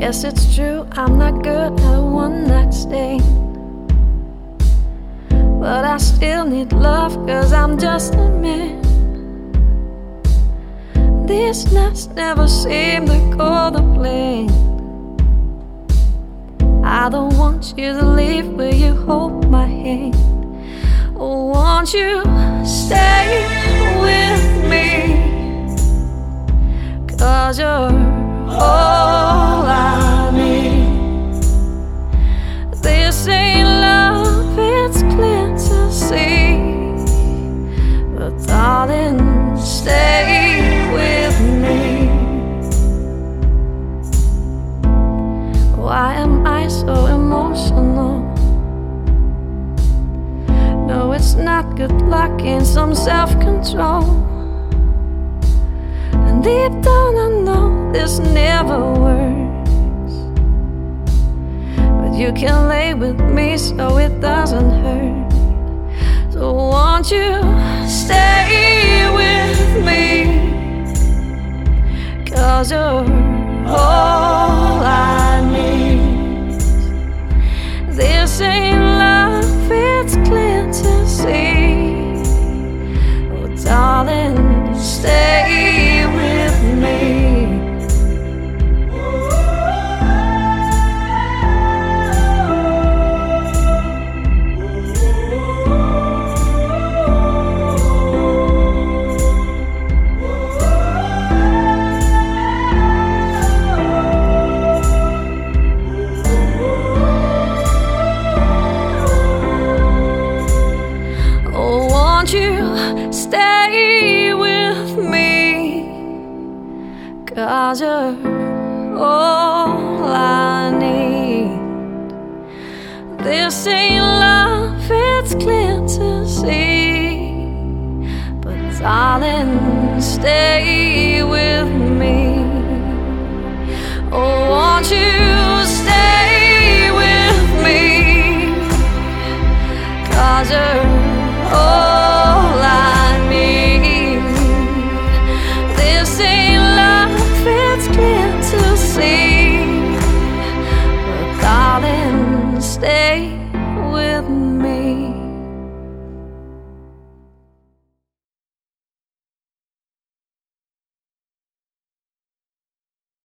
Guess it's true, I'm not good at a one-night stand, but I still need love, 'cause I'm just a man. These nights never seem to go the plan. I don't want you to leave, will you hold my hand? Oh, won't you stay with me? 'Cause you're all I need. This ain't love, it's clear to see, but darling, stay with me. Why am I so emotional? No, it's not good luck and some self-control. And deep down I know this never works, but you can lay with me so it doesn't hurt. So won't you stay with me? 'Cause you're all I need. This ain't love, it's clear to see. Oh, darling, stay with me. Won't you stay with me? 'Cause you're all I need. This ain't love, it's clear to see, but darling, stay with me. Oh, won't you stay with me? 'Cause you're all